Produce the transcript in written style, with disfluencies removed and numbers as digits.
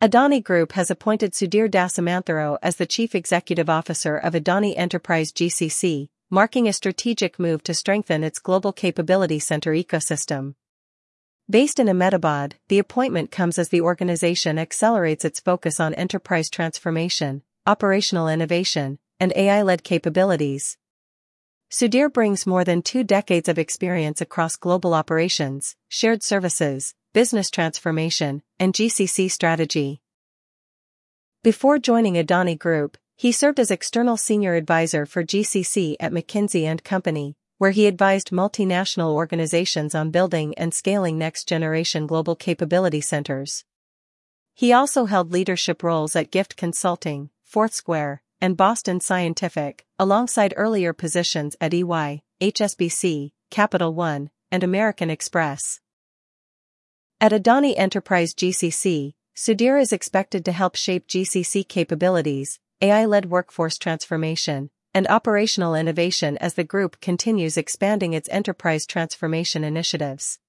Adani Group has appointed Sudhir Dasamantharo as the Chief Executive Officer of Adani Enterprise GCC, marking a strategic move to strengthen its global capability center ecosystem. Based in Ahmedabad, the appointment comes as the organization accelerates its focus on enterprise transformation, operational innovation, and AI-led capabilities. Sudhir brings more than 2 decades of experience across global operations, shared services, business transformation, and GCC strategy. Before joining Adani Group, he served as external senior advisor for GCC at McKinsey & Company, where he advised multinational organizations on building and scaling next-generation global capability centers. He also held leadership roles at Gift Consulting, Foursquare, and Boston Scientific, alongside earlier positions at EY, HSBC, Capital One, and American Express. At Adani Enterprise GCC, Sudhir is expected to help shape GCC capabilities, AI-led workforce transformation, and operational innovation as the group continues expanding its enterprise transformation initiatives.